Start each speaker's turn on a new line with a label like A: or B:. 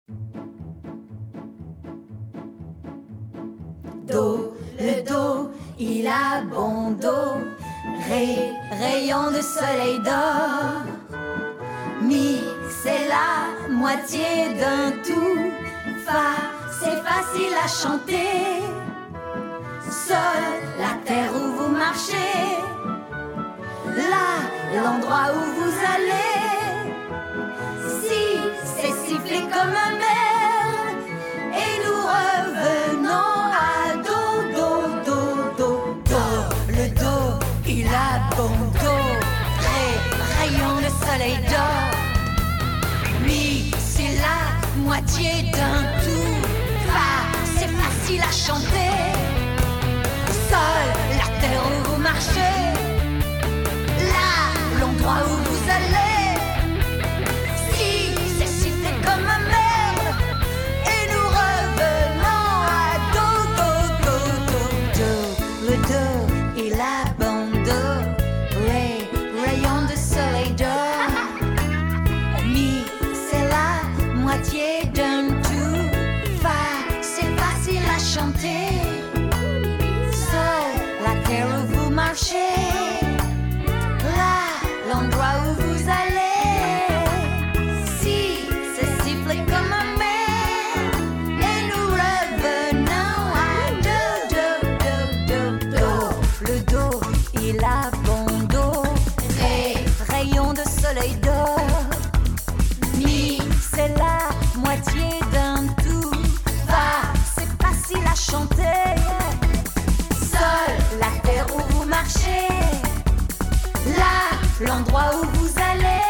A: Do, le do, il a bon dos. Ré, rayon de soleil d'or. Mi, c'est la moitié d'un tout. Fa, c'est facile à chanter. Sol, la terre où vous marchez. La, l'endroit où vous allez. Si, c'est siffler comme un merle. Et nous revenons à do, do, do, do, do. Le do, il a bon dos. Ré, rayon de soleil d'or. Mi, c'est la moitié d'un tout. Fa, c'est facile à chanter. Sol, la terre où vous marchez. Là, l'endroit où vous allez. Si, c'est siffler comme un merle. Et nous revenons à do, do, do, do, do. Le do, il a bon dos. Ré, rayon de soleil d'or. Mi, c'est la moitié d'un tout. Fa, c'est facile à chanter. Sol, la terre où vous marchez. Là, l'endroit où vous allez. Si, c'est siffler comme un merle. Et nous revenons à do, do, do, do, do. Le do, il a bon dos. Ré, rayon de soleil d'or. Mi, c'est la moitié d'un tout. Fa, c'est facile à chanter. Sol, la terre où vous marchez. Là, l'endroit où vous allez.